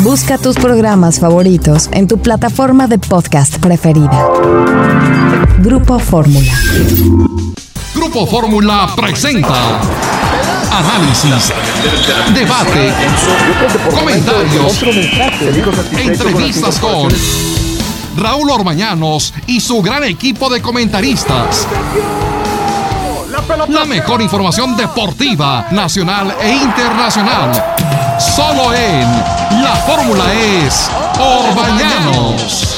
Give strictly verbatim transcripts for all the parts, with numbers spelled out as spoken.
Busca tus programas favoritos en tu plataforma de podcast preferida. Grupo Fórmula. Grupo Fórmula presenta análisis, debate, comentarios, entrevistas con Raúl Orbañanos y su gran equipo de comentaristas. La mejor información deportiva, nacional e internacional. Solo en La Fórmula es Orbañanos.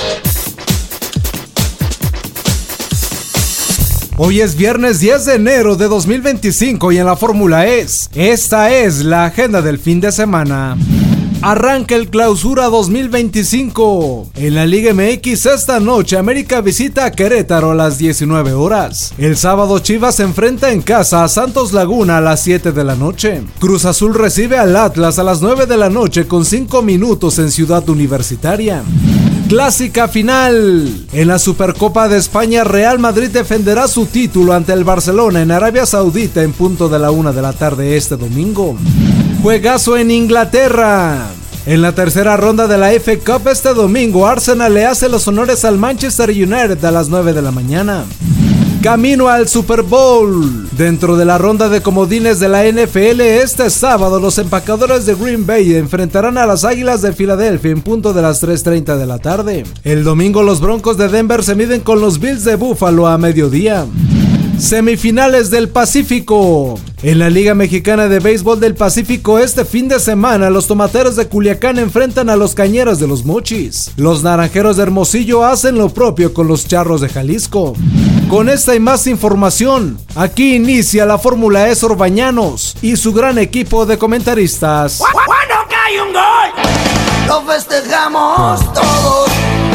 Hoy es viernes diez de enero de dos mil veinticinco y en La Fórmula es, esta es la agenda del fin de semana. Arranca el Clausura dos mil veinticinco. En la Liga M X esta noche América visita a Querétaro a las diecinueve horas. El sábado Chivas se enfrenta en casa a Santos Laguna a las siete de la noche. Cruz Azul recibe al Atlas a las nueve de la noche con cinco minutos en Ciudad Universitaria. Clásica final. En la Supercopa de España, Real Madrid defenderá su título ante el Barcelona en Arabia Saudita en punto de la una de la tarde este domingo. Juegazo en Inglaterra. En la tercera ronda de la F A Cup este domingo, Arsenal le hace los honores al Manchester United a las nueve de la mañana. Camino al Super Bowl. Dentro de la ronda de comodines de la N F L, este sábado los empacadores de Green Bay enfrentarán a las Águilas de Filadelfia en punto de las tres treinta de la tarde. El domingo los Broncos de Denver se miden con los Bills de Buffalo a mediodía. Semifinales del Pacífico. En la Liga Mexicana de Béisbol del Pacífico este fin de semana, los Tomateros de Culiacán enfrentan a los Cañeros de los Mochis. Los Naranjeros de Hermosillo hacen lo propio con los Charros de Jalisco. Con esta y más información, aquí inicia La Fórmula es Orbañanos y su gran equipo de comentaristas. ¡Cuando cae un gol! ¡Lo festejamos todos!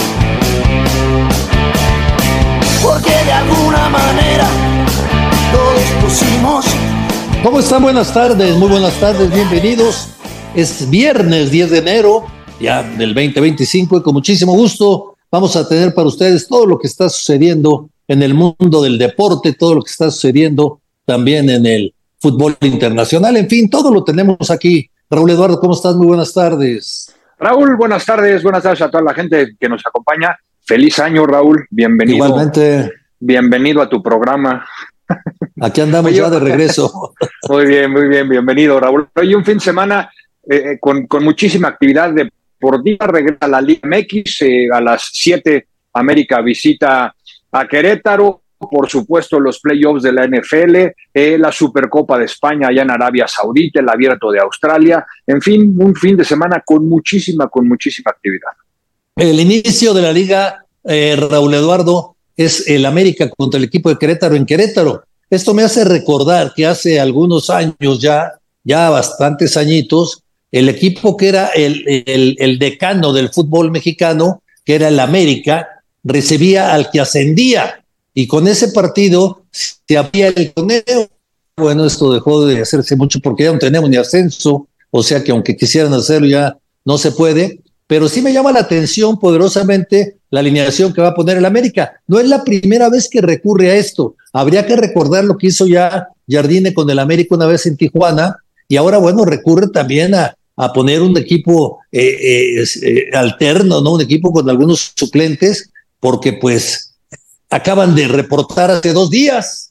Porque de alguna manera todos pusimos. ¿Cómo están? Buenas tardes, muy buenas tardes, bienvenidos. Es viernes diez de enero, ya del veinte veinticinco, y con muchísimo gusto vamos a tener para ustedes todo lo que está sucediendo en el mundo del deporte, todo lo que está sucediendo también en el fútbol internacional, en fin, todo lo tenemos aquí. Raúl Eduardo, ¿cómo estás? Muy buenas tardes. Raúl, buenas tardes, buenas tardes a toda la gente que nos acompaña. Feliz año, Raúl, bienvenido. Igualmente. Bienvenido a tu programa. Aquí andamos Oye, ya de regreso. Muy bien, muy bien, bienvenido, Raúl. Hoy un fin de semana eh, con, con muchísima actividad deportiva, regresa a la Liga M X, eh, a las siete América visita a Querétaro, por supuesto los playoffs de la N F L, eh, la Supercopa de España allá en Arabia Saudita, el Abierto de Australia, en fin, un fin de semana con muchísima, con muchísima actividad. El inicio de la liga, eh, Raúl Eduardo, es el América contra el equipo de Querétaro en Querétaro. Esto me hace recordar que hace algunos años ya, ya bastantes añitos, el equipo que era el, el, el decano del fútbol mexicano, que era el América, recibía al que ascendía, y con ese partido se había el torneo. Bueno, esto dejó de hacerse mucho porque ya no tenemos ni ascenso, o sea que aunque quisieran hacerlo ya no se puede. Pero sí me llama la atención poderosamente la alineación que va a poner el América. No es la primera vez que recurre a esto. Habría que recordar lo que hizo ya Jardine con el América una vez en Tijuana, y ahora, bueno, recurre también a, a poner un equipo eh, eh, eh, alterno, ¿no? Un equipo con algunos suplentes, porque pues acaban de reportar hace dos días.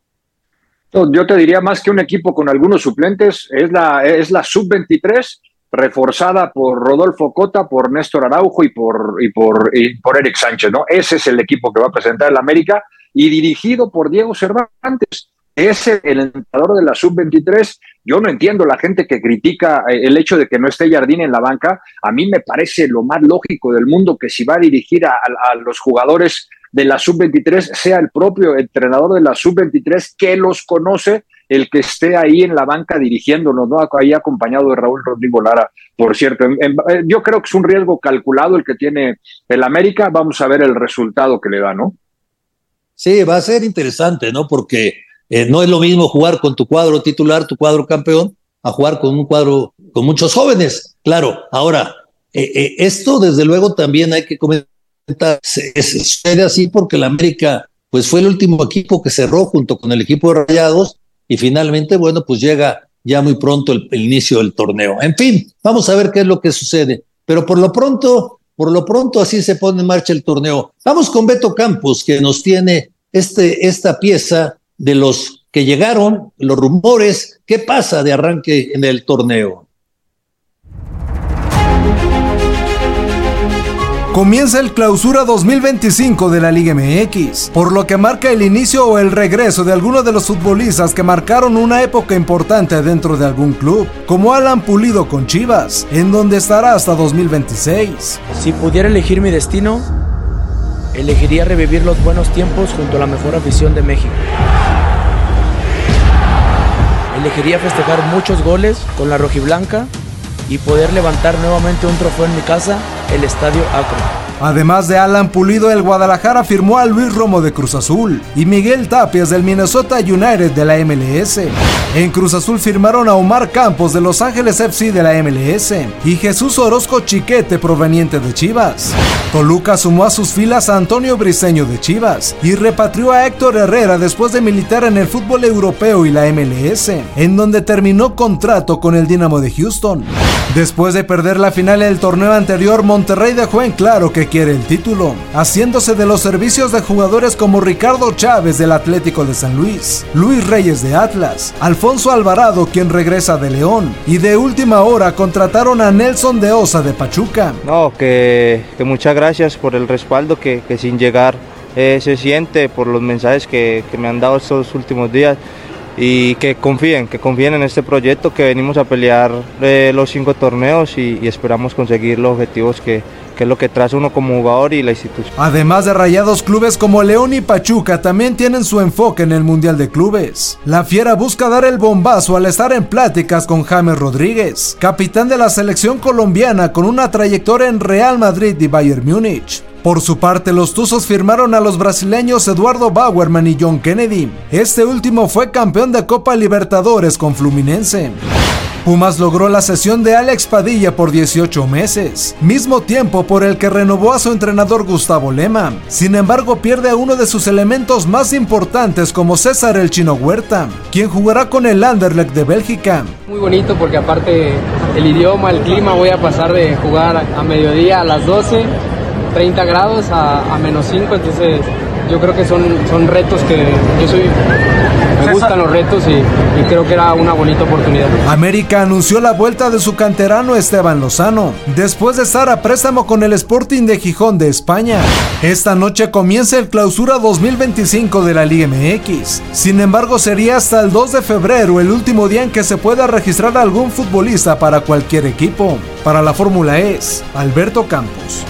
Yo te diría más que un equipo con algunos suplentes, es la, es la sub veintitrés, reforzada por Rodolfo Cota, por Néstor Araujo y por, y por, y por Eric Sánchez, ¿no? Ese es el equipo que va a presentar el América y dirigido por Diego Cervantes. Ese, el entrenador de la sub veintitrés. Yo no entiendo la gente que critica el hecho de que no esté Jardine en la banca. A mí me parece lo más lógico del mundo que si va a dirigir a, a, a los jugadores de la sub veintitrés, sea el propio entrenador de la sub veintitrés que los conoce, el que esté ahí en la banca dirigiéndonos, ¿no? Ahí acompañado de Raúl Rodrigo Lara, por cierto. En, en, yo creo que es un riesgo calculado el que tiene el América. Vamos a ver el resultado que le da, ¿no? Sí, va a ser interesante, ¿no? Porque eh, no es lo mismo jugar con tu cuadro titular, tu cuadro campeón, a jugar con un cuadro con muchos jóvenes. Claro, ahora, eh, eh, esto desde luego también hay que comentar, se, se sucede así porque el América pues fue el último equipo que cerró junto con el equipo de Rayados, y finalmente, bueno, pues llega ya muy pronto el, el inicio del torneo. En fin, vamos a ver qué es lo que sucede. pero por lo pronto, por lo pronto así se pone en marcha el torneo. Vamos con Beto Campos, que nos tiene este, esta pieza de los que llegaron, los rumores, ¿qué pasa de arranque en el torneo? Comienza el Clausura dos mil veinticinco de la Liga M X, por lo que marca el inicio o el regreso de algunos de los futbolistas que marcaron una época importante dentro de algún club, como Alan Pulido con Chivas, en donde estará hasta dos mil veintiséis. Si pudiera elegir mi destino, elegiría revivir los buenos tiempos junto a la mejor afición de México. Elegiría festejar muchos goles con la rojiblanca y poder levantar nuevamente un trofeo en mi casa, el Estadio Akron. Además de Alan Pulido, el Guadalajara firmó a Luis Romo de Cruz Azul y Miguel Tapias del Minnesota United de la M L S. En Cruz Azul firmaron a Omar Campos de Los Ángeles F C de la M L S y Jesús Orozco Chiquete proveniente de Chivas. Toluca sumó a sus filas a Antonio Briseño de Chivas y repatrió a Héctor Herrera después de militar en el fútbol europeo y la M L S, en donde terminó contrato con el Dinamo de Houston. Después de perder la final del torneo anterior, Monterrey dejó en claro que quiere el título, haciéndose de los servicios de jugadores como Ricardo Chávez del Atlético de San Luis, Luis Reyes de Atlas, Alfonso Alvarado, quien regresa de León, y de última hora contrataron a Nelson de Osa de Pachuca. No, que, que muchas gracias por el respaldo que, que sin llegar eh, se siente, por los mensajes que, que me han dado estos últimos días. Y que confíen, que confíen en este proyecto, que venimos a pelear eh, los cinco torneos y, y esperamos conseguir los objetivos que, que es lo que traza uno como jugador y la institución. Además de Rayados, clubes como León y Pachuca también tienen su enfoque en el Mundial de Clubes. La Fiera busca dar el bombazo al estar en pláticas con James Rodríguez, capitán de la selección colombiana con una trayectoria en Real Madrid y Bayern Múnich. Por su parte, los Tuzos firmaron a los brasileños Eduardo Bauerman y John Kennedy. Este último fue campeón de Copa Libertadores con Fluminense. Pumas logró la cesión de Alex Padilla por dieciocho meses, mismo tiempo por el que renovó a su entrenador Gustavo Lema. Sin embargo, pierde a uno de sus elementos más importantes como César el Chino Huerta, quien jugará con el Anderlecht de Bélgica. Muy bonito porque aparte el idioma, el clima, voy a pasar de jugar a mediodía a las doce, treinta grados a, a menos cinco, entonces yo creo que son, son retos que yo soy, me gustan los retos y, y creo que era una bonita oportunidad. América anunció la vuelta de su canterano Esteban Lozano, después de estar a préstamo con el Sporting de Gijón de España. Esta noche comienza el Clausura dos mil veinticinco de la Liga M X, sin embargo sería hasta el dos de febrero el último día en que se pueda registrar a algún futbolista para cualquier equipo. Para la Fórmula E, Alberto Campos.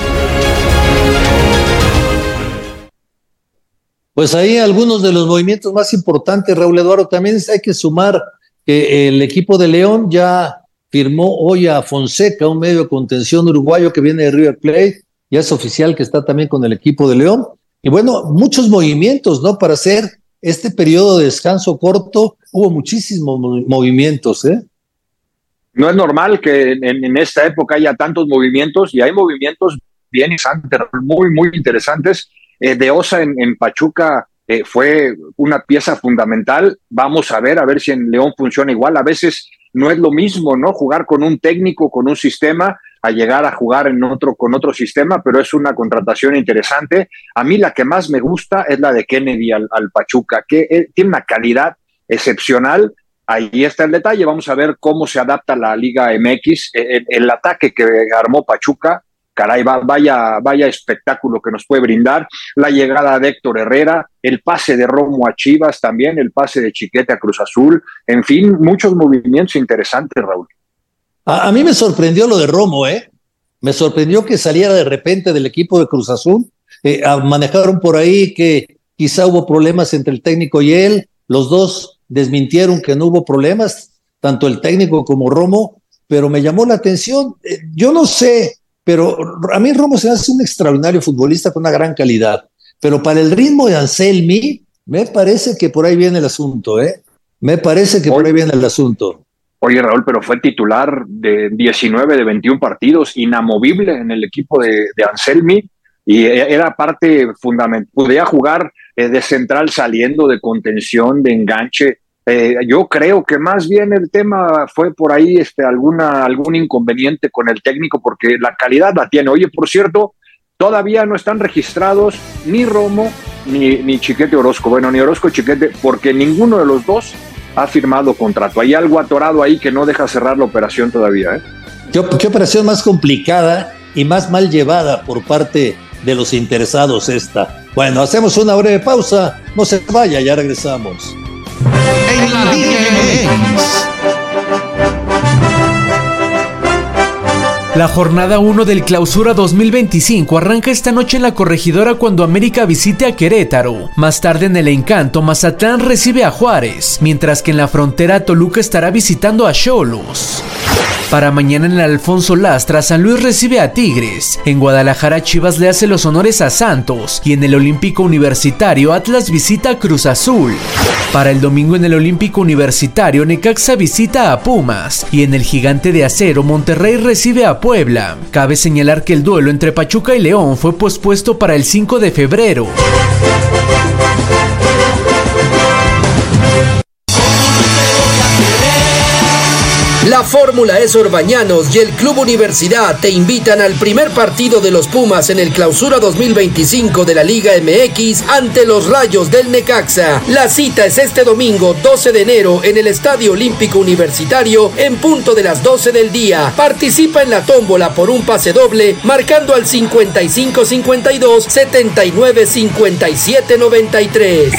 Pues ahí algunos de los movimientos más importantes, Raúl Eduardo. También hay que sumar que el equipo de León ya firmó hoy a Fonseca, un medio de contención uruguayo que viene de River Plate, ya es oficial que está también con el equipo de León. Y bueno, muchos movimientos, ¿no? Para hacer este periodo de descanso corto, hubo muchísimos movimientos, ¿eh? No es normal que en, en esta época haya tantos movimientos, y hay movimientos bien interesantes, muy, muy interesantes. Eh, de Osa en, en Pachuca eh, fue una pieza fundamental. Vamos a ver, a ver si en León funciona igual. A veces no es lo mismo, ¿no? Jugar con un técnico, con un sistema, a llegar a jugar en otro, con otro sistema, pero es una contratación interesante. A mí la que más me gusta es la de Kennedy al, al Pachuca, que eh, tiene una calidad excepcional. Ahí está el detalle. Vamos a ver cómo se adapta la Liga M X. El, el ataque que armó Pachuca, caray, vaya, vaya espectáculo que nos puede brindar. La llegada de Héctor Herrera, el pase de Romo a Chivas también, el pase de Chiquete a Cruz Azul, en fin, muchos movimientos interesantes, Raúl. A, a mí me sorprendió lo de Romo, ¿eh? Me sorprendió que saliera de repente del equipo de Cruz Azul. Eh, manejaron por ahí que quizá hubo problemas entre el técnico y él. Los dos desmintieron que no hubo problemas, tanto el técnico como Romo, pero me llamó la atención. Eh, yo no sé, pero a mí Romo se hace un extraordinario futbolista con una gran calidad, pero para el ritmo de Anselmi, me parece que por ahí viene el asunto, ¿eh? Me parece que Oye, por ahí viene el asunto. Oye, Raúl, pero fue titular de diecinueve de veintiún partidos, inamovible en el equipo de, de Anselmi, y era parte fundamental. Podía jugar eh, de central saliendo, de contención, de enganche. Eh, yo creo que más bien el tema fue por ahí este, alguna, algún inconveniente con el técnico, porque la calidad la tiene. Oye, por cierto, todavía no están registrados ni Romo ni, ni Chiquete Orozco. Bueno, ni Orozco y Chiquete, porque ninguno de los dos ha firmado contrato. Hay algo atorado ahí que no deja cerrar la operación todavía, ¿eh? ¿Qué, qué operación más complicada y más mal llevada por parte de los interesados esta? Bueno, hacemos una breve pausa. No se vaya, ya regresamos. En la Liga M X. La jornada uno del Clausura dos mil veinticinco arranca esta noche en la Corregidora cuando América visite a Querétaro. Más tarde en el Encanto, Mazatlán recibe a Juárez, mientras que en la Frontera Toluca estará visitando a Xolos. Para mañana en el Alfonso Lastra, San Luis recibe a Tigres. En Guadalajara, Chivas le hace los honores a Santos. Y en el Olímpico Universitario, Atlas visita a Cruz Azul. Para el domingo en el Olímpico Universitario, Necaxa visita a Pumas. Y en el Gigante de Acero, Monterrey recibe a Puebla. Cabe señalar que el duelo entre Pachuca y León fue pospuesto para el cinco de febrero. La Fórmula E Orbañanos y el Club Universidad te invitan al primer partido de los Pumas en el Clausura dos mil veinticinco de la Liga M X ante los Rayos del Necaxa. La cita es este domingo doce de enero en el Estadio Olímpico Universitario en punto de las doce del día. Participa en la tómbola por un pase doble marcando al cincuenta y cinco cincuenta y dos setenta y nueve cincuenta y siete noventa y tres.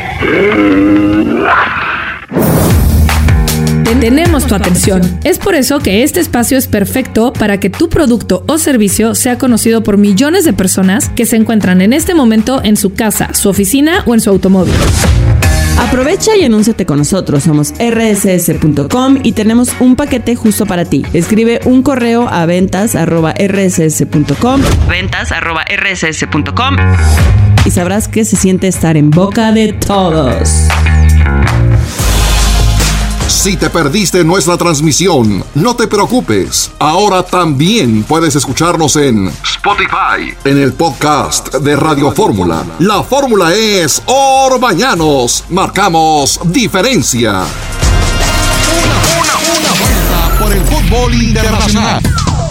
Tenemos tu atención. Es por eso que este espacio es perfecto para que tu producto o servicio sea conocido por millones de personas que se encuentran en este momento en su casa, su oficina o en su automóvil. Aprovecha y anúnciate con nosotros. Somos erre ese ese punto com y tenemos un paquete justo para ti. Escribe un correo a ventas arroba erre ese ese punto com ventas arroba erre ese ese punto com y sabrás que se siente estar en boca de todos. Si te perdiste nuestra transmisión, no te preocupes. Ahora también puedes escucharnos en Spotify, en el podcast de Radio Fórmula. La fórmula es Orbañanos. Marcamos diferencia. Una, una, una vuelta por el fútbol internacional.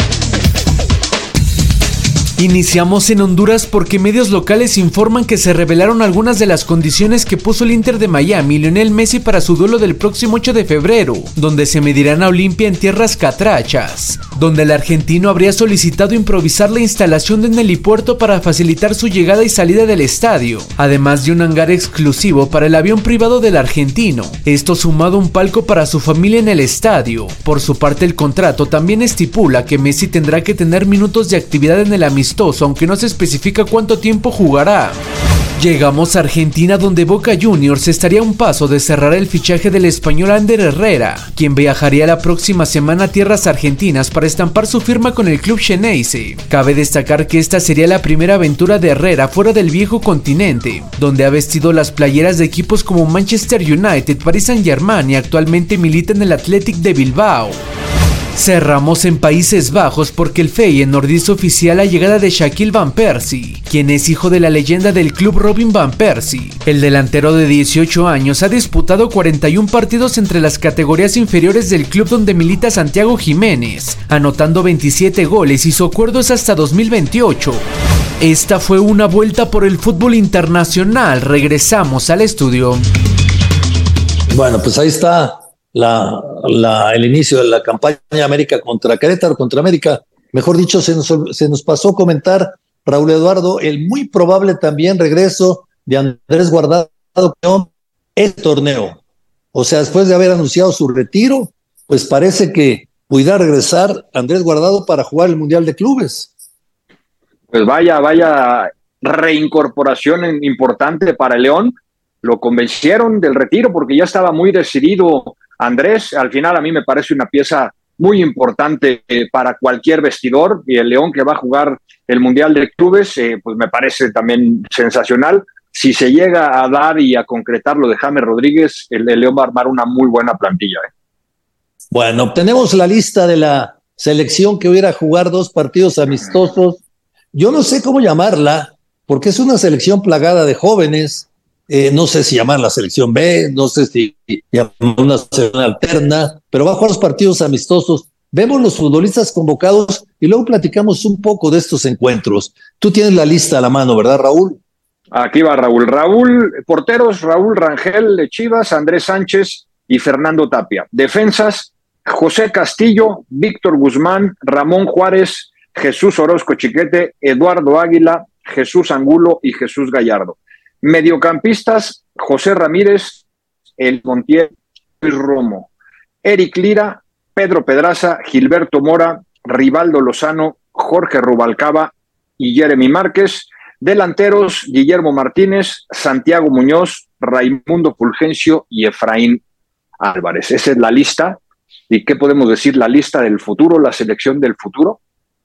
Iniciamos en Honduras porque medios locales informan que se revelaron algunas de las condiciones que puso el Inter de Miami y Lionel Messi para su duelo del próximo ocho de febrero, donde se medirán a Olimpia en tierras catrachas, donde el argentino habría solicitado improvisar la instalación de un helipuerto para facilitar su llegada y salida del estadio, además de un hangar exclusivo para el avión privado del argentino, esto sumado a un palco para su familia en el estadio. Por su parte, el contrato también estipula que Messi tendrá que tener minutos de actividad en el amistoso, aunque no se especifica cuánto tiempo jugará. Llegamos a Argentina, donde Boca Juniors estaría a un paso de cerrar el fichaje del español Ander Herrera, quien viajaría la próxima semana a tierras argentinas para estampar su firma con el club xeneize. Cabe destacar que esta sería la primera aventura de Herrera fuera del viejo continente, donde ha vestido las playeras de equipos como Manchester United, Paris Saint-Germain y actualmente milita en el Athletic de Bilbao. Cerramos en Países Bajos porque el Feyenoord hizo oficial la llegada de Shaquille Van Persie, quien es hijo de la leyenda del club Robin Van Persie. El delantero de dieciocho años ha disputado cuarenta y un partidos entre las categorías inferiores del club donde milita Santiago Jiménez, anotando veintisiete goles y su acuerdo es hasta dos mil veintiocho. Esta fue una vuelta por el fútbol internacional. Regresamos al estudio. Bueno, pues ahí está La, la, el inicio de la campaña América contra Querétaro, contra América. Mejor dicho, se nos, se nos pasó comentar, Raúl Eduardo, el muy probable también regreso de Andrés Guardado en el torneo. O sea, después de haber anunciado su retiro, pues parece que pudiera regresar Andrés Guardado para jugar el Mundial de Clubes. Pues vaya, vaya reincorporación importante para el León. Lo convencieron del retiro porque ya estaba muy decidido Andrés. Al final a mí me parece una pieza muy importante eh, para cualquier vestidor, y el León que va a jugar el Mundial de Clubes, eh, pues me parece también sensacional. Si se llega a dar y a concretar lo de James Rodríguez, el, el León va a armar una muy buena plantilla. Eh. Bueno, tenemos la lista de la selección que hubiera a jugar dos partidos amistosos. Yo no sé cómo llamarla, porque es una selección plagada de jóvenes. eh, no sé si llamar la selección B, no sé si llamar una selección alterna, pero va a jugar los partidos amistosos. Vemos los futbolistas convocados y luego platicamos un poco de estos encuentros. Tú tienes la lista a la mano, ¿verdad, Raúl? Aquí va Raúl. Raúl, porteros, Raúl Rangel de Chivas, Andrés Sánchez y Fernando Tapia. Defensas, José Castillo, Víctor Guzmán, Ramón Juárez, Jesús Orozco Chiquete, Eduardo Águila, Jesús Angulo y Jesús Gallardo. Mediocampistas, José Ramírez, El Montiel, Luis Romo, Eric Lira, Pedro Pedraza, Gilberto Mora, Rivaldo Lozano, Jorge Rubalcaba y Jeremy Márquez. Delanteros, Guillermo Martínez, Santiago Muñoz, Raimundo Fulgencio y Efraín Álvarez. Esa es la lista. ¿Y qué podemos decir? La lista del futuro, la selección del futuro.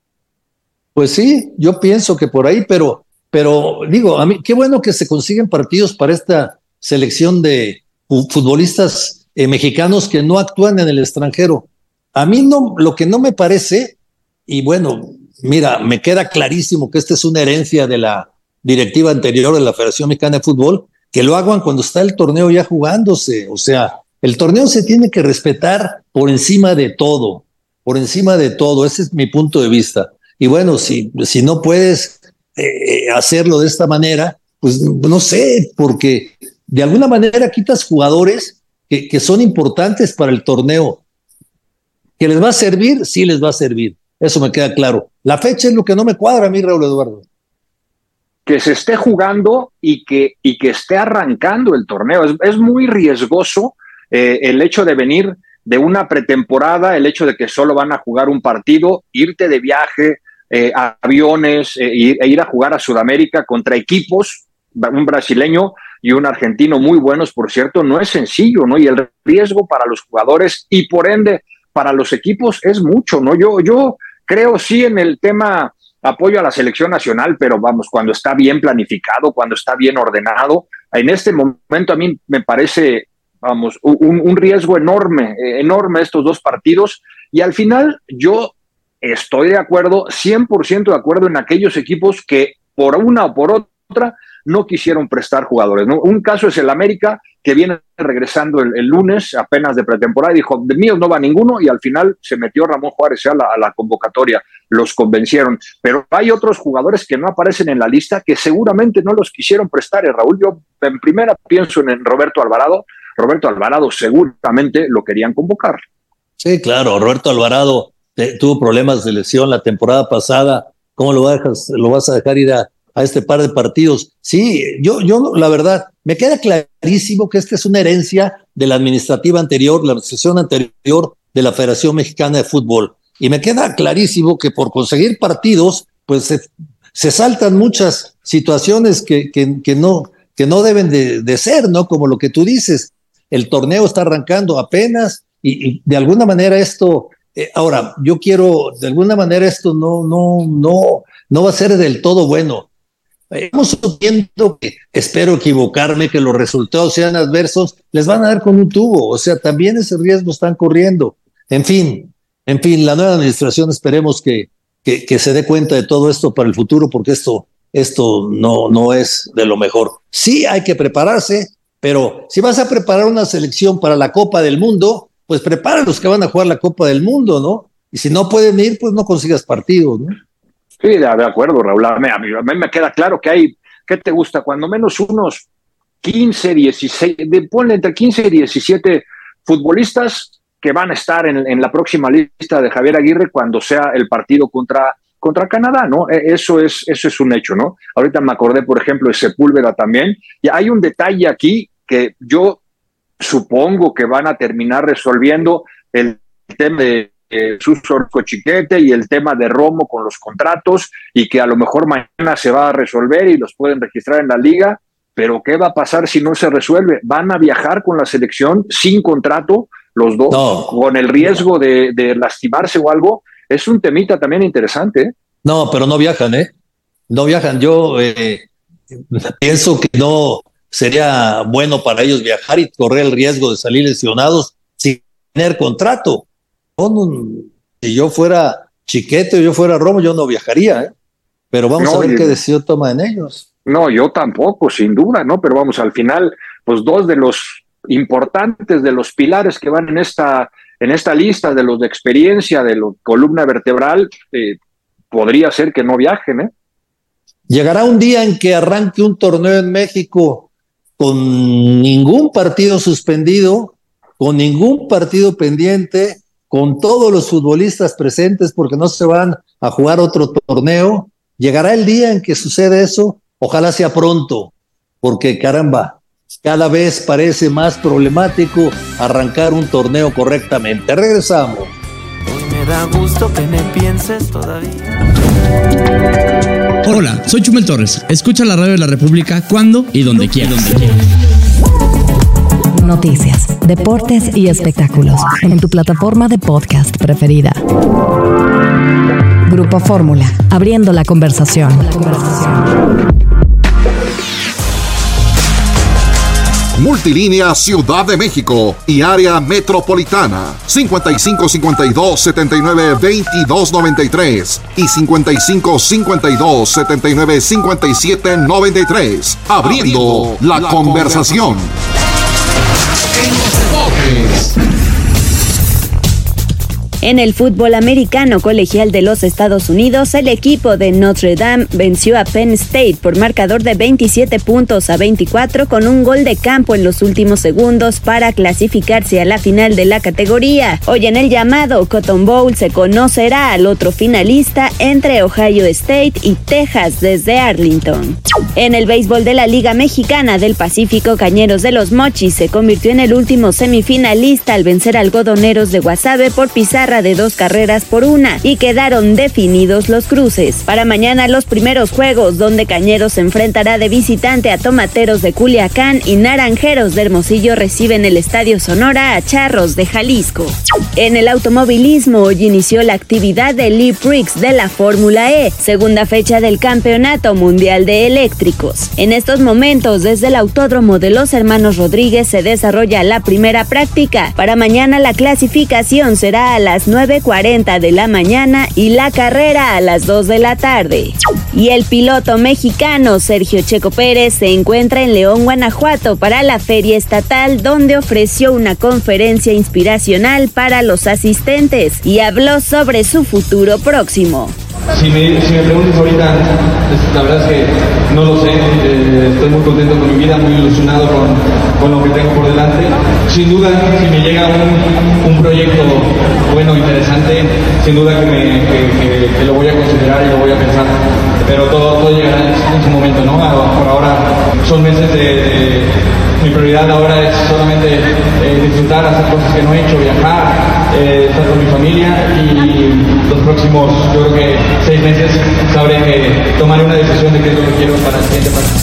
Pues sí, yo pienso que por ahí, pero, pero digo, a mí, qué bueno que se consiguen partidos para esta selección de futbolistas eh, mexicanos que no actúan en el extranjero. A mí no, lo que no me parece, y bueno, mira, me queda clarísimo que esta es una herencia de la directiva anterior de la Federación Mexicana de Fútbol, que lo hagan cuando está el torneo ya jugándose. O sea, el torneo se tiene que respetar por encima de todo, por encima de todo. Ese es mi punto de vista. Y bueno, si, si no puedes eh, hacerlo de esta manera, pues no sé, porque de alguna manera quitas jugadores que, que son importantes para el torneo. ¿Que les va a servir? Sí les va a servir. Eso me queda claro. La fecha es lo que no me cuadra a mí, Raúl Eduardo. Que se esté jugando y que, y que esté arrancando el torneo. Es, es muy riesgoso eh, el hecho de venir de una pretemporada, el hecho de que solo van a jugar un partido, irte de viaje, eh, a aviones, eh, e ir a jugar a Sudamérica contra equipos, un brasileño y un argentino muy buenos, por cierto, no es sencillo, ¿no? Y el riesgo para los jugadores y por ende para los equipos es mucho, ¿no? Yo, yo creo sí en el tema apoyo a la selección nacional, pero vamos, cuando está bien planificado, cuando está bien ordenado, en este momento a mí me parece, vamos, un, un riesgo enorme, eh, enorme estos dos partidos, y al final yo estoy de acuerdo, cien por ciento de acuerdo en aquellos equipos que por una o por otra no quisieron prestar jugadores, ¿no? Un caso es el América, que viene regresando el, el lunes, apenas de pretemporada, y dijo, de míos no va ninguno, y al final se metió Ramón Juárez a la, a la convocatoria, los convencieron. Pero hay otros jugadores que no aparecen en la lista que seguramente no los quisieron prestar. Y Raúl, yo en primera pienso en, en Roberto Alvarado. Roberto Alvarado seguramente lo querían convocar. Sí, claro, Roberto Alvarado eh, tuvo problemas de lesión la temporada pasada. ¿Cómo lo vas, lo vas a dejar ir a, a este par de partidos? Sí, yo, yo la verdad, me queda clarísimo que esta es una herencia de la administrativa anterior, la administración anterior de la Federación Mexicana de Fútbol. Y me queda clarísimo que por conseguir partidos, pues se, se saltan muchas situaciones que, que, que, no, que no deben de, de ser, ¿no? Como lo que tú dices, el torneo está arrancando apenas y, y de alguna manera esto, eh, ahora, yo quiero, de alguna manera esto no, no, no, no va a ser del todo bueno. Estamos viendo que, espero equivocarme, que los resultados sean adversos, les van a dar con un tubo, o sea, también ese riesgo están corriendo. En fin, en fin, la nueva administración esperemos que, que, que se dé cuenta de todo esto para el futuro, porque esto, esto no, no es de lo mejor. Sí hay que prepararse, pero si vas a preparar una selección para la Copa del Mundo, pues prepara a los que van a jugar la Copa del Mundo, ¿no? Y si no pueden ir, pues no consigas partidos, ¿no? Sí, de acuerdo, Raúl. A mí, a mí me queda claro que hay, ¿qué te gusta? Cuando menos unos quince, dieciséis, de, ponle entre quince y diecisiete futbolistas que van a estar en, en la próxima lista de Javier Aguirre cuando sea el partido contra, contra Canadá, ¿no? Eso es, eso es un hecho, ¿no? Ahorita me acordé, por ejemplo, de Sepúlveda también. Y hay un detalle aquí que yo supongo que van a terminar resolviendo, el tema de Jesús Orozco Chiquete y el tema de Romo con los contratos, y que a lo mejor mañana se va a resolver y los pueden registrar en la liga, pero ¿qué va a pasar si no se resuelve? ¿Van a viajar con la selección sin contrato los dos, no, con el riesgo de, de lastimarse o algo? Es un temita también interesante, ¿eh? No, pero no viajan, ¿eh? No viajan. Yo eh, pienso que no sería bueno para ellos viajar y correr el riesgo de salir lesionados sin tener contrato. No, no, si yo fuera Chiquete o yo fuera Romo, yo no viajaría, ¿eh? Pero vamos no, a ver qué decisión toman ellos. No, yo tampoco, sin duda, ¿no? Pero vamos, al final, pues dos de los importantes, de los pilares que van en esta, en esta lista, de los de experiencia, de la columna vertebral, eh, podría ser que no viajen, ¿eh? Llegará un día en que arranque un torneo en México con ningún partido suspendido, con ningún partido pendiente, con todos los futbolistas presentes porque no se van a jugar otro torneo. Llegará el día en que sucede eso, ojalá sea pronto, porque caramba, cada vez parece más problemático arrancar un torneo correctamente. Regresamos. Hoy me da gusto que me pienses todavía. Hola, soy Chumel Torres. Escucha la radio de la República cuando y donde quieras. Noticias, deportes y espectáculos en tu plataforma de podcast preferida. Grupo Fórmula, abriendo la conversación. Multilínea Ciudad de México y área metropolitana cincuenta y cinco cincuenta y dos setenta y nueve veintidós noventa y tres y cincuenta y cinco cincuenta y dos setenta y nueve cincuenta y siete noventa y tres. Abriendo la, la conversación. En el fútbol americano colegial de los Estados Unidos, el equipo de Notre Dame venció a Penn State por marcador de veintisiete puntos a veinticuatro con un gol de campo en los últimos segundos para clasificarse a la final de la categoría. Hoy en el llamado Cotton Bowl se conocerá al otro finalista entre Ohio State y Texas desde Arlington. En el béisbol de la Liga Mexicana del Pacífico, Cañeros de los Mochis se convirtió en el último semifinalista al vencer a Algodoneros de Guasave por pizarra de dos carreras por una y quedaron definidos los cruces. Para mañana los primeros juegos, donde Cañeros se enfrentará de visitante a Tomateros de Culiacán y Naranjeros de Hermosillo reciben el Estadio Sonora a Charros de Jalisco. En el automovilismo, hoy inició la actividad de Lee Prix de la Fórmula E, segunda fecha del Campeonato Mundial de Eléctricos. En estos momentos, desde el Autódromo de los Hermanos Rodríguez se desarrolla la primera práctica. Para mañana la clasificación será a las nueve cuarenta de la mañana y la carrera a las dos de la tarde. Y el piloto mexicano Sergio Checo Pérez se encuentra en León, Guanajuato para la Feria Estatal, donde ofreció una conferencia inspiracional para los asistentes y habló sobre su futuro próximo. Si me, si me preguntas ahorita, la verdad es que no lo sé, eh, estoy muy contento con mi vida, muy ilusionado con, con lo que tengo por delante. Sin duda, si me llega un, un proyecto bueno, interesante, sin duda que, me, que, que, que lo voy a considerar y lo voy a pensar, pero todo, todo llegará en, en su momento, ¿no? Por ahora son meses de... de mi prioridad ahora es solamente eh, disfrutar, hacer cosas que no he hecho, viajar, eh, estar con mi familia y los próximos, yo creo que seis meses sabré que tomaré una decisión de qué es lo que quiero para el siguiente paso.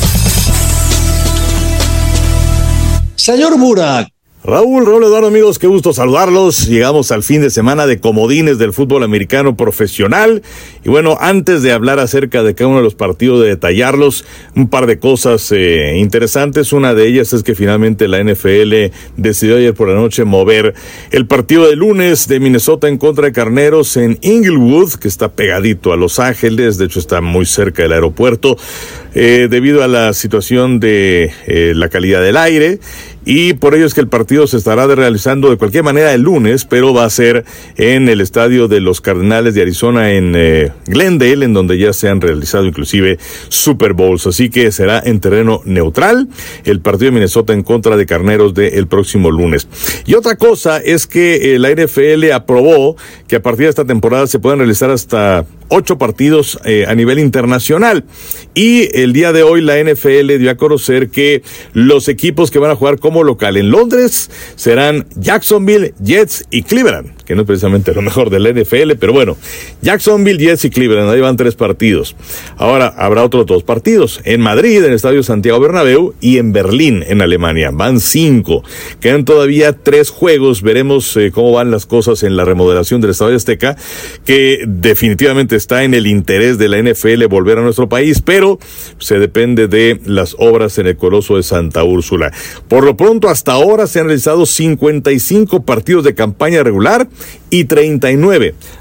Señor Burak. Raúl, Raúl Eduardo, amigos, qué gusto saludarlos. Llegamos al fin de semana de comodines del fútbol americano profesional. Y bueno, antes de hablar acerca de cada uno de los partidos, de detallarlos, un par de cosas eh, interesantes. Una de ellas es que finalmente la N F L decidió ayer por la noche mover el partido de lunes de Minnesota en contra de Carneros en Inglewood, que está pegadito a Los Ángeles, de hecho está muy cerca del aeropuerto, eh, debido a la situación de eh, la calidad del aire. Y por ello es que el partido se estará realizando de cualquier manera el lunes, pero va a ser en el estadio de los Cardenales de Arizona en eh, Glendale, en donde ya se han realizado inclusive Super Bowls. Así que será en terreno neutral el partido de Minnesota en contra de Carneros del próximo lunes. Y otra cosa es que eh, la N F L aprobó que a partir de esta temporada se puedan realizar hasta ocho partidos eh, a nivel internacional. Y el día de hoy la N F L dio a conocer que los equipos que van a jugar como local en Londres serán Jacksonville, Jets y Cleveland, que no es precisamente lo mejor de la N F L, pero bueno, Jacksonville, Jets y Cleveland, ahí van tres partidos. Ahora habrá otros dos partidos, en Madrid, en el Estadio Santiago Bernabéu, y en Berlín, en Alemania. Van cinco, quedan todavía tres juegos, veremos eh, cómo van las cosas en la remodelación del Estadio Azteca, que definitivamente está en el interés de la N F L volver a nuestro país, pero se depende de las obras en el Coloso de Santa Úrsula. Por lo pronto, hasta ahora se han realizado cincuenta y cinco partidos de campaña regular y treinta y nueve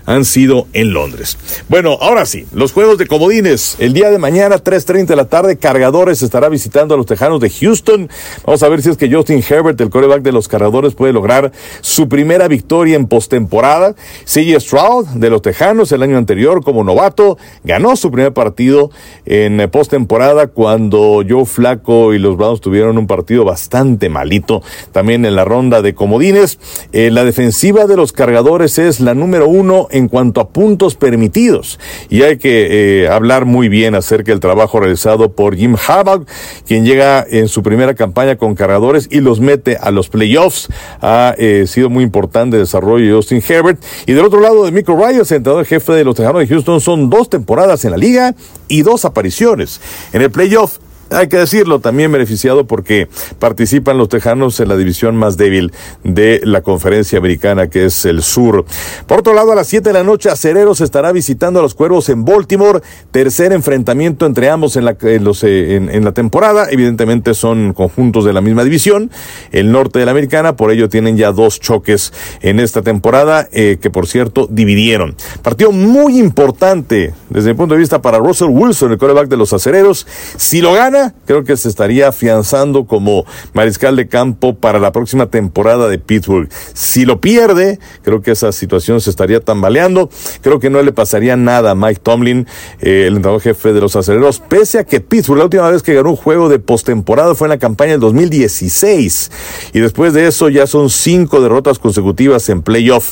han sido en Londres. Bueno, ahora sí, los juegos de comodines. El día de mañana, tres treinta de la tarde, Cargadores estará visitando a los Tejanos de Houston. Vamos a ver si es que Justin Herbert, el quarterback de los Cargadores, puede lograr su primera victoria en postemporada. C J Stroud, de los Tejanos, el año anterior como novato, ganó su primer partido en postemporada cuando Joe Flacco y los Browns tuvieron un partido bastante malito. También en la ronda de comodines, eh, la defensiva de los Cargadores es la número uno en cuanto a puntos permitidos. Y hay que eh, hablar muy bien acerca del trabajo realizado por Jim Harbaugh, quien llega en su primera campaña con Cargadores y los mete a los playoffs. Ha eh, sido muy importante el desarrollo de Justin Herbert. Y del otro lado, de Michael Ryans, entrenador jefe de los Tejanos de Houston, son dos temporadas en la liga y dos apariciones en el playoff. Hay que decirlo, también beneficiado porque participan los Tejanos en la división más débil de la conferencia americana, que es el sur. Por otro lado, a las siete de la noche, Acereros estará visitando a los Cuervos en Baltimore. Tercer enfrentamiento entre ambos en la, en, los, en, en la temporada. Evidentemente son conjuntos de la misma división, el norte de la americana, por ello tienen ya dos choques en esta temporada, eh, que por cierto dividieron. Partido muy importante desde mi punto de vista para Russell Wilson, el quarterback de los Acereros. Si lo gana, creo que se estaría afianzando como mariscal de campo para la próxima temporada de Pittsburgh. Si lo pierde, creo que esa situación se estaría tambaleando. Creo que no le pasaría nada a Mike Tomlin, eh, el entrenador jefe de los Acereros, pese a que Pittsburgh, la última vez que ganó un juego de postemporada fue en la campaña del dos mil dieciséis. Y después de eso ya son cinco derrotas consecutivas en playoff.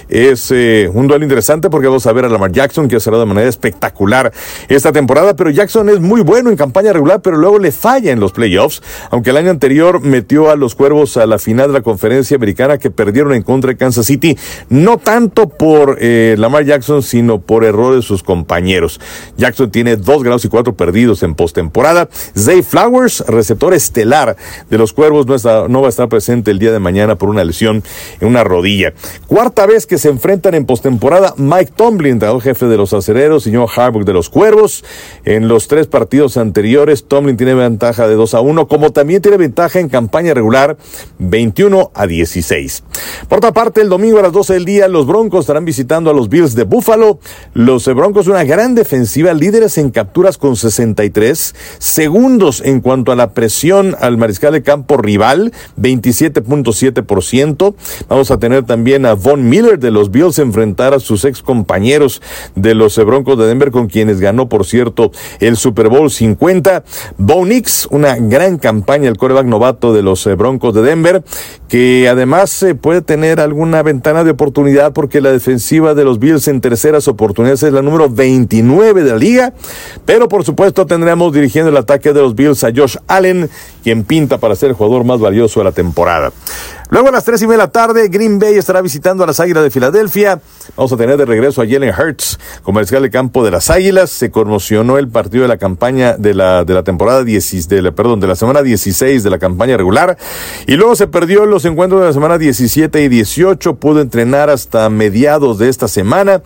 Es eh, un duelo interesante porque vamos a ver a Lamar Jackson, que ha cerrado de manera espectacular esta temporada, pero Jackson es muy bueno en campaña regular, pero luego le falla en los playoffs, aunque el año anterior metió a los Cuervos a la final de la conferencia americana, que perdieron en contra de Kansas City, no tanto por eh, Lamar Jackson, sino por errores de sus compañeros. Jackson tiene dos ganados y cuatro perdidos en postemporada. Zay Flowers, receptor estelar de los Cuervos, no, está, no va a estar presente el día de mañana por una lesión en una rodilla. Cuarta vez que se enfrentan en postemporada, Mike Tomlin, entrenador jefe de los Acereros, y John Harbaugh de los Cuervos. En los tres partidos anteriores, Tomlin tiene ventaja de dos a uno, como también tiene ventaja en campaña regular veintiuno a dieciséis. Por otra parte, el domingo a las doce del día, los Broncos estarán visitando a los Bills de Buffalo. Los Broncos, una gran defensiva, líderes en capturas con sesenta y tres, segundos en cuanto a la presión al mariscal de campo rival, veintisiete punto siete por ciento. Vamos a tener también a Von Miller de los Bills enfrentar a sus ex compañeros de los Broncos de Denver, con quienes ganó, por cierto, el Super Bowl cincuenta. Bo Nix, una gran campaña, el quarterback novato de los Broncos de Denver, que además eh, puede tener alguna ventana de oportunidad porque la defensiva de los Bills en terceras oportunidades es la número veintinueve de la liga, pero por supuesto tendremos dirigiendo el ataque de los Bills a Josh Allen, quien pinta para ser el jugador más valioso de la temporada. Luego a las tres y media de la tarde, Green Bay estará visitando a las Águilas de Filadelfia. Vamos a tener de regreso a Jalen Hurts como mariscal de campo de las Águilas. Se conmocionó el partido de la campaña de la de la temporada diez, de la, perdón, de la semana dieciséis de la campaña regular. Y luego se perdió los encuentros de la semana diecisiete y dieciocho. Pudo entrenar hasta mediados de esta semana.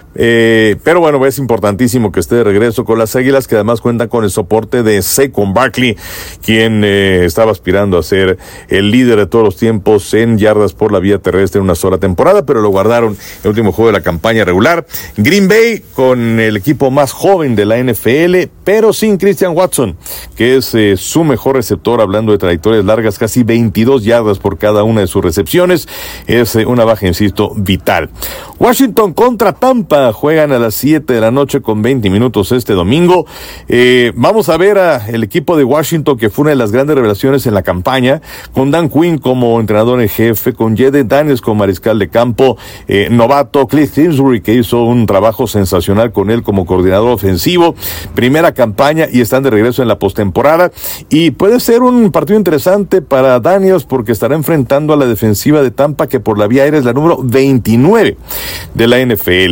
Eh, pero bueno, es importantísimo que esté de regreso con las Águilas, que además cuentan con el soporte de Saquon Barkley, quien eh, estaba aspirando a ser el líder de todos los tiempos en yardas por la vía terrestre en una sola temporada, pero lo guardaron el último juego de la campaña regular. Green Bay con el equipo más joven de la N F L, pero sin Christian Watson, que es eh, su mejor receptor, hablando de trayectorias largas, casi veintidós yardas por cada una de sus recepciones. Es eh, una baja, insisto, vital. Washington contra Tampa. Juegan a las siete de la noche con veinte minutos este domingo. Eh, vamos a ver al equipo de Washington, que fue una de las grandes revelaciones en la campaña, con Dan Quinn como entrenador en jefe, con Jaden Daniels como mariscal de campo, eh, novato, Cliff Kingsbury, que hizo un trabajo sensacional con él como coordinador ofensivo. Primera campaña y están de regreso en la postemporada. Y puede ser un partido interesante para Daniels porque estará enfrentando a la defensiva de Tampa, que por la vía aérea es la número veintinueve de la N F L.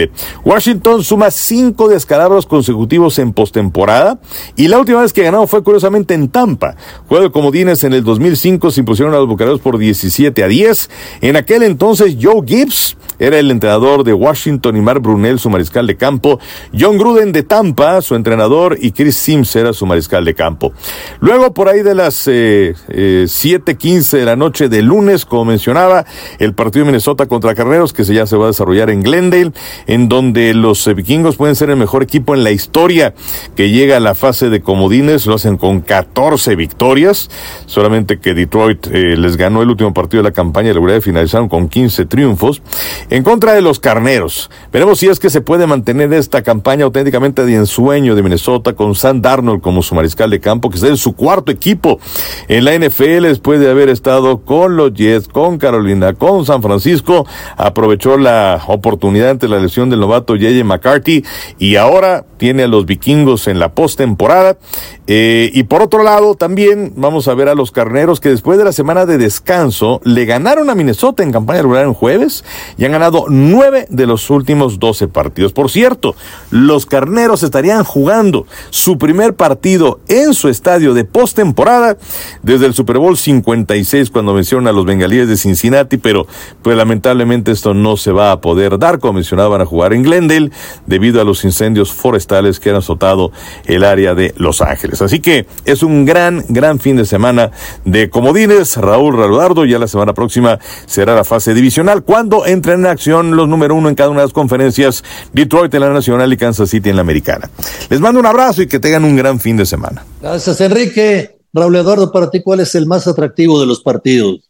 Washington suma cinco descalabros consecutivos en postemporada y la última vez que ganó fue curiosamente en Tampa. Juego de comodines en el dos mil cinco se impusieron a los Bucaneros por diecisiete a diez. En aquel entonces Joe Gibbs era el entrenador de Washington y Mark Brunell su mariscal de campo, John Gruden de Tampa su entrenador y Chris Sims era su mariscal de campo. Luego por ahí de las eh, eh, siete quince de la noche de lunes, como mencionaba, el partido de Minnesota contra Carneros que ya se va a desarrollar en Glendale, en donde los eh, vikingos pueden ser el mejor equipo en la historia que llega a la fase de comodines, lo hacen con catorce victorias, solamente que Detroit eh, les ganó el último partido de la campaña regular y finalizaron con quince triunfos, en contra de los Carneros. Veremos si es que se puede mantener esta campaña auténticamente de ensueño de Minnesota con Sam Darnold como su mariscal de campo, que está en su cuarto equipo en la N F L después de haber estado con los Jets, con Carolina, con San Francisco. Aprovechó la oportunidad ante la lesión del novato J J McCarthy y ahora tiene a los vikingos en la postemporada. Eh, y por otro lado también vamos a ver a los Carneros que después de la semana de descanso le ganaron a Minnesota en campaña regular en jueves y han ganado nueve de los últimos doce partidos. Por cierto, los Carneros estarían jugando su primer partido en su estadio de postemporada desde el Super Bowl cincuenta y seis cuando vencieron a los Bengalíes de Cincinnati, pero pues lamentablemente esto no se va a poder dar. Como mencionaban, a jugar en Glendale debido a los incendios forestales que han azotado el área de Los Ángeles. Así que es un gran, gran fin de semana de comodines. Raúl Raludardo, ya la semana próxima será la fase divisional cuando entren en acción los número uno en cada una de las conferencias, Detroit en la nacional y Kansas City en la americana. Les mando un abrazo y que tengan un gran fin de semana. Gracias, Enrique. Raúl Eduardo, para ti, ¿cuál es el más atractivo de los partidos?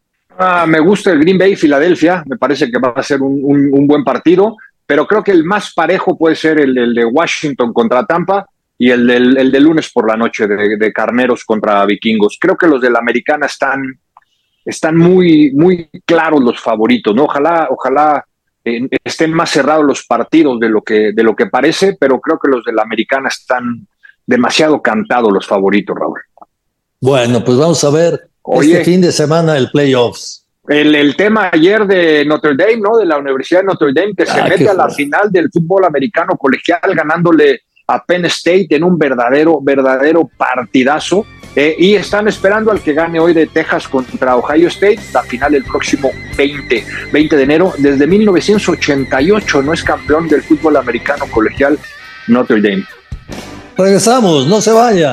Ah, me gusta el Green Bay-Filadelfia, me parece que va a ser un, un, un buen partido, pero creo que el más parejo puede ser el, el de Washington contra Tampa y el del el de lunes por la noche de, de Carneros contra Vikingos. Creo que los de la americana están, están muy, muy claros los favoritos, ¿no? Ojalá, ojalá eh, estén más cerrados los partidos de lo que, de lo que parece, pero creo que los de la americana están demasiado cantados los favoritos, Raúl. Bueno, pues vamos a ver Oye, este fin de semana el playoffs. El, el tema ayer de Notre Dame, ¿no? De la Universidad de Notre Dame, que ah, se mete a la final del fútbol americano colegial ganándole a Penn State en un verdadero, verdadero partidazo. Eh, y están esperando al que gane hoy de Texas contra Ohio State, la final el próximo veinte de enero. Desde mil novecientos ochenta y ocho no es campeón del fútbol americano colegial Notre Dame. Regresamos, no se vaya.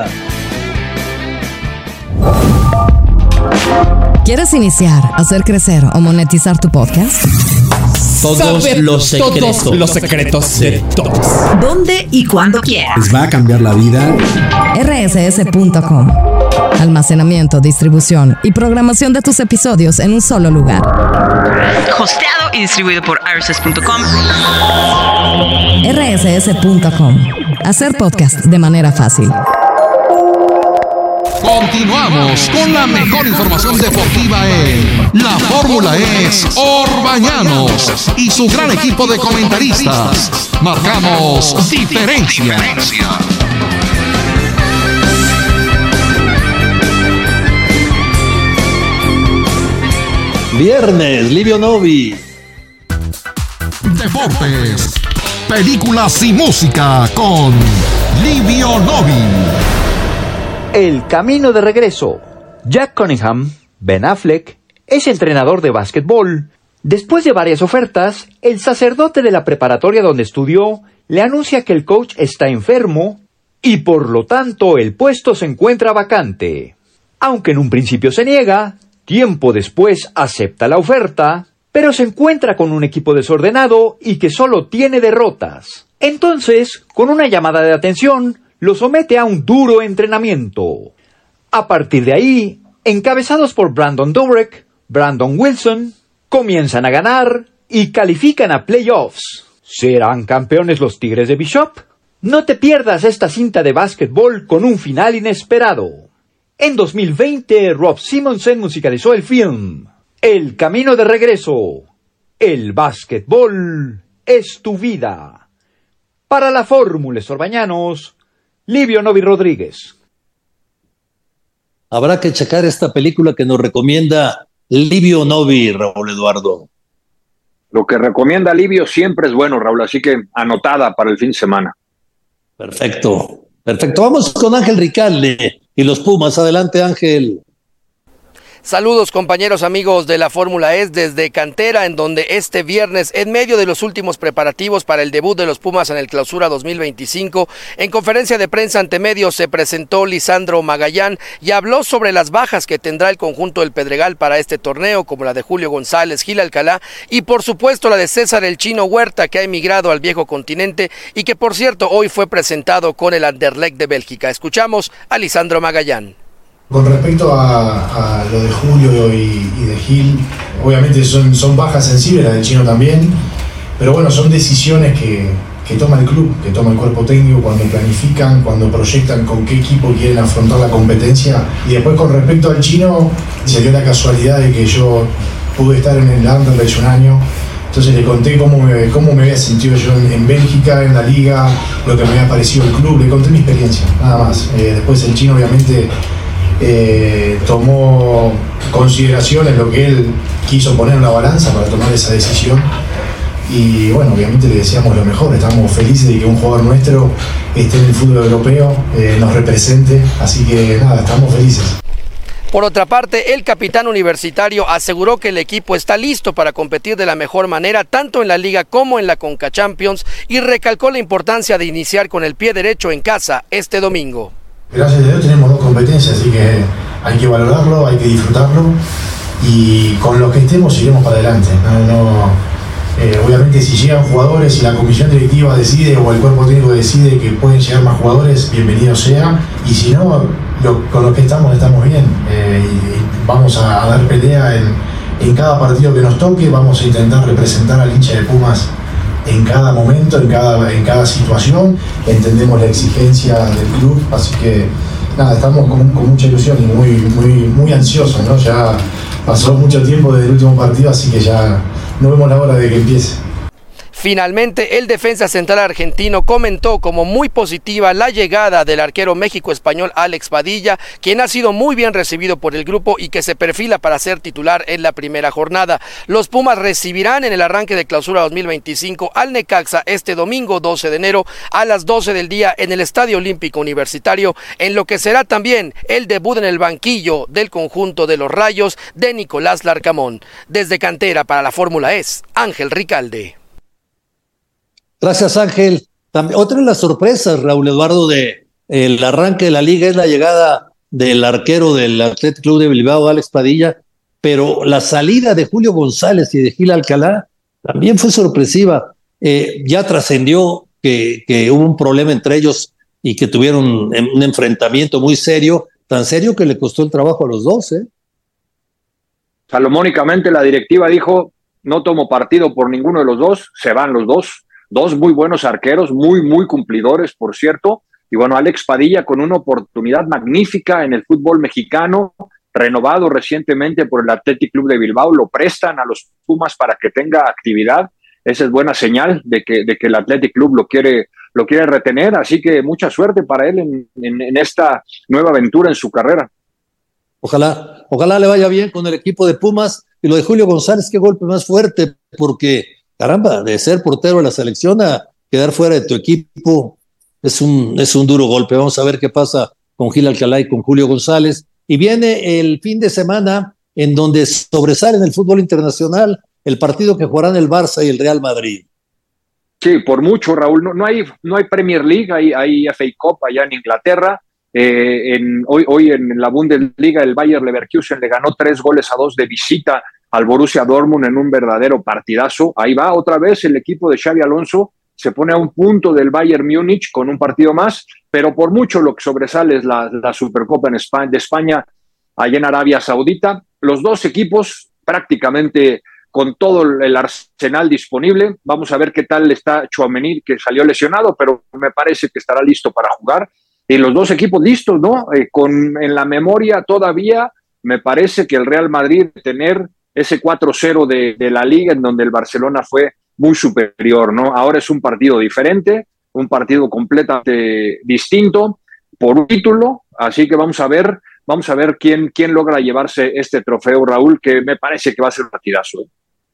¿Quieres iniciar, hacer crecer o monetizar tu podcast? Todos Saber los secretos. todos los secretos de todos. ¿Dónde y cuándo quieras? Les va a cambiar la vida. R S S punto com. Almacenamiento, distribución y programación de tus episodios en un solo lugar. Hosteado y distribuido por R S S punto com. R S S punto com. Hacer podcast de manera fácil. Continuamos con la mejor información deportiva en La Fórmula es Orbañanos y su gran equipo de comentaristas. Marcamos diferencia. Viernes, Livio Novi. Deportes, películas y música con Livio Novi. El camino de regreso. Jack Cunningham, Ben Affleck, es entrenador de básquetbol. Después de varias ofertas, el sacerdote de la preparatoria donde estudió le anuncia que el coach está enfermo y por lo tanto el puesto se encuentra vacante. Aunque en un principio se niega, tiempo después acepta la oferta, pero se encuentra con un equipo desordenado y que solo tiene derrotas. Entonces, con una llamada de atención, lo somete a un duro entrenamiento. A partir de ahí, encabezados por Brandon Dobrek, Brandon Wilson, comienzan a ganar y califican a playoffs. ¿Serán campeones los Tigres de Bishop? No te pierdas esta cinta de básquetbol con un final inesperado. En dos mil veinte, Rob Simonsen musicalizó el film El Camino de Regreso. El básquetbol es tu vida. Para la Fórmula Orbañanos, Livio Novi Rodríguez. Habrá que checar esta película que nos recomienda Livio Novi, Raúl Eduardo. Lo que recomienda Livio siempre es bueno, Raúl, así que anotada para el fin de semana. Perfecto, perfecto. Vamos con Ángel Ricalde y los Pumas. Adelante, Ángel. Saludos compañeros amigos de la Fórmula E desde Cantera, en donde este viernes, en medio de los últimos preparativos para el debut de los Pumas en el Clausura dos mil veinticinco, en conferencia de prensa ante medios se presentó Lisandro Magallán y habló sobre las bajas que tendrá el conjunto del Pedregal para este torneo, como la de Julio González, Gil Alcalá y por supuesto la de César el Chino Huerta, que ha emigrado al viejo continente y que por cierto hoy fue presentado con el Anderlecht de Bélgica. Escuchamos a Lisandro Magallán. Con respecto a, a lo de Julio y, y de Gil, obviamente son, son bajas sensibles, la del Chino también, pero bueno, son decisiones que, que toma el club, que toma el cuerpo técnico cuando planifican, cuando proyectan con qué equipo quieren afrontar la competencia. Y después con respecto al Chino, se dio la casualidad de que yo pude estar en el Anderlecht un año, entonces le conté cómo me, cómo me había sentido yo en, en Bélgica, en la liga, lo que me había parecido el club, le conté mi experiencia, nada más. Eh, después el Chino obviamente Eh, tomó consideraciones lo que él quiso poner en la balanza para tomar esa decisión y bueno, obviamente le deseamos lo mejor, estamos felices de que un jugador nuestro esté en el fútbol europeo, eh, nos represente, así que nada, estamos felices. Por otra parte, el capitán universitario aseguró que el equipo está listo para competir de la mejor manera, tanto en la Liga como en la Conca Champions, y recalcó la importancia de iniciar con el pie derecho en casa este domingo. Gracias a Dios tenemos dos competencias, así que hay que valorarlo, hay que disfrutarlo y con lo que estemos iremos para adelante. No, no, eh, obviamente si llegan jugadores y la comisión directiva decide o el cuerpo técnico decide que pueden llegar más jugadores, bienvenido sea, y si no, lo, con lo que estamos estamos bien. Eh, y, y vamos a, a dar pelea en, en cada partido que nos toque, vamos a intentar representar al hincha de Pumas en cada momento, en cada, en cada situación. Entendemos la exigencia del club, así que nada, estamos con, con mucha ilusión y muy, muy, muy ansiosos, ¿no? Ya pasó mucho tiempo desde el último partido, así que ya no vemos la hora de que empiece. Finalmente, el defensa central argentino comentó como muy positiva la llegada del arquero México-español Alex Padilla, quien ha sido muy bien recibido por el grupo y que se perfila para ser titular en la primera jornada. Los Pumas recibirán en el arranque de Clausura dos mil veinticinco al Necaxa este domingo doce de enero a las doce del día en el Estadio Olímpico Universitario, en lo que será también el debut en el banquillo del conjunto de los Rayos de Nicolás Larcamón. Desde Cantera para la Fórmula E, Ángel Ricalde. Gracias, Ángel. También, otra de las sorpresas, Raúl Eduardo, de el arranque de la liga es la llegada del arquero del Athletic Club de Bilbao, Alex Padilla, pero la salida de Julio González y de Gil Alcalá también fue sorpresiva. Eh, ya trascendió que, que hubo un problema entre ellos y que tuvieron un enfrentamiento muy serio, tan serio que le costó el trabajo a los dos, ¿eh? Salomónicamente la directiva dijo, no tomo partido por ninguno de los dos, se van los dos. Dos muy buenos arqueros, muy, muy cumplidores, por cierto. Y bueno, Alex Padilla con una oportunidad magnífica en el fútbol mexicano, renovado recientemente por el Athletic Club de Bilbao, lo prestan a los Pumas para que tenga actividad. Esa es buena señal de que, de que el Athletic Club lo quiere, lo quiere retener, así que mucha suerte para él en, en, en esta nueva aventura en su carrera. Ojalá, ojalá le vaya bien con el equipo de Pumas. Y lo de Julio González, qué golpe más fuerte, porque caramba, de ser portero de la selección a quedar fuera de tu equipo es un, es un duro golpe. Vamos a ver qué pasa con Gil Alcalá y con Julio González. Y viene el fin de semana en donde sobresale en el fútbol internacional el partido que jugarán el Barça y el Real Madrid. Sí, por mucho, Raúl. No, no, hay, no hay Premier League, hay, hay F A Cup allá en Inglaterra. Eh, en, hoy, hoy en la Bundesliga el Bayer Leverkusen le ganó tres goles a dos de visita al Borussia Dortmund en un verdadero partidazo. Ahí va otra vez el equipo de Xabi Alonso, se pone a un punto del Bayern Múnich con un partido más, pero por mucho lo que sobresale es la, la Supercopa en España, de España, allá en Arabia Saudita. Los dos equipos prácticamente con todo el arsenal disponible. Vamos a ver qué tal está Tchouaméni, que salió lesionado, pero me parece que estará listo para jugar. Y los dos equipos listos, ¿no? Eh, con en la memoria todavía, me parece que el Real Madrid tener ese cuatro cero de, de la Liga, en donde el Barcelona fue muy superior, ¿no? Ahora es un partido diferente, un partido completamente distinto, por un título, así que vamos a ver, vamos a ver quién, quién logra llevarse este trofeo, Raúl, que me parece que va a ser un partidazo, ¿eh?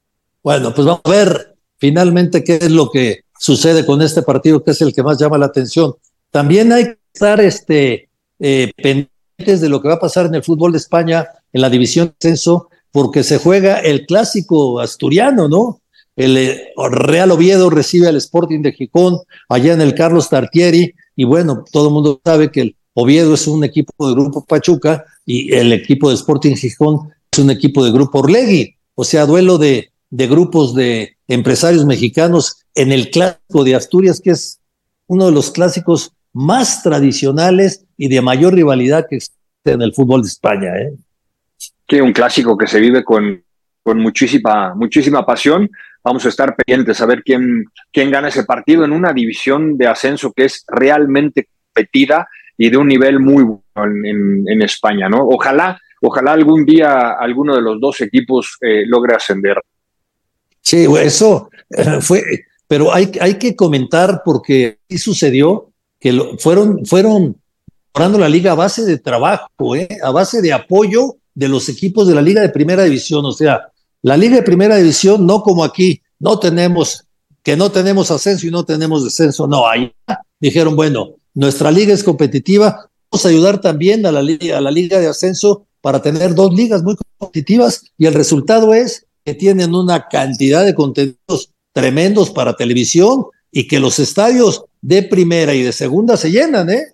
Bueno, pues vamos a ver finalmente qué es lo que sucede con este partido, que es el que más llama la atención. También hay que estar este, eh, pendientes de lo que va a pasar en el fútbol de España, en la división de ascenso, porque se juega el clásico asturiano, ¿no? El eh, Real Oviedo recibe al Sporting de Gijón, allá en el Carlos Tartieri, y bueno, todo el mundo sabe que el Oviedo es un equipo de Grupo Pachuca y el equipo de Sporting Gijón es un equipo de Grupo Orlegui, o sea, duelo de, de grupos de empresarios mexicanos en el clásico de Asturias, que es uno de los clásicos más tradicionales y de mayor rivalidad que existe en el fútbol de España, ¿eh? Sí, un clásico que se vive con, con muchísima, muchísima pasión. Vamos a estar pendientes a ver quién, quién gana ese partido en una división de ascenso que es realmente competida y de un nivel muy bueno en, en, en España, ¿no? Ojalá, ojalá algún día alguno de los dos equipos eh, logre ascender. Sí, eso eh, fue, pero hay, hay que comentar porque sí sucedió que lo, fueron, fueron mejorando la liga a base de trabajo, ¿eh? A base de apoyo de los equipos de la Liga de Primera División. O sea, la Liga de Primera División, no como aquí, no tenemos, que no tenemos ascenso y no tenemos descenso, no, ahí dijeron, bueno, nuestra liga es competitiva, vamos a ayudar también a la, a la Liga de Ascenso para tener dos ligas muy competitivas, y el resultado es que tienen una cantidad de contenidos tremendos para televisión y que los estadios de primera y de segunda se llenan, ¿eh?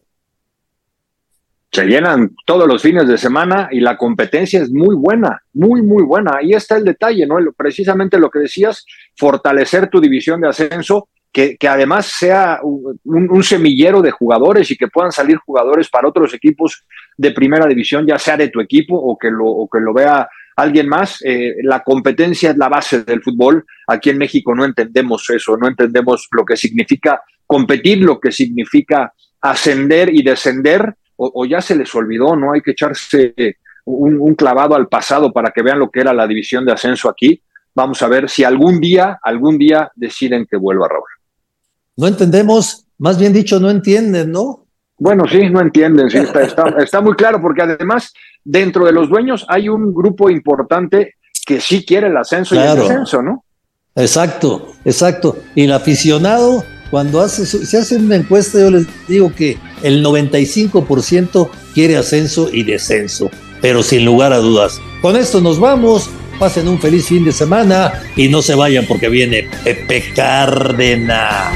Se llenan todos los fines de semana y la competencia es muy buena, muy, muy buena. Ahí está el detalle, ¿no? Precisamente lo que decías, fortalecer tu división de ascenso, que, que además sea un, un semillero de jugadores y que puedan salir jugadores para otros equipos de primera división, ya sea de tu equipo o que lo, o que lo vea alguien más. Eh, la competencia es la base del fútbol. Aquí en México no entendemos eso, no entendemos lo que significa competir, lo que significa ascender y descender. O, o ya se les olvidó, ¿no? Hay que echarse un, un clavado al pasado para que vean lo que era la división de ascenso aquí. Vamos a ver si algún día, algún día deciden que vuelva, Raúl. No entendemos, más bien dicho, no entienden, ¿no? Bueno, sí, no entienden, sí, está, está, está muy claro, porque además dentro de los dueños hay un grupo importante que sí quiere el ascenso, claro, y el descenso, ¿no? Exacto, exacto. Y el aficionado, cuando hace, se hace una encuesta, yo les digo que el noventa y cinco por ciento quiere ascenso y descenso, pero sin lugar a dudas. Con esto nos vamos, pasen un feliz fin de semana y no se vayan porque viene Pepe Cárdenas.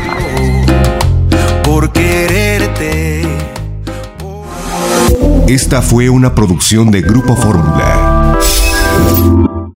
Por quererte. Esta fue una producción de Grupo Fórmula.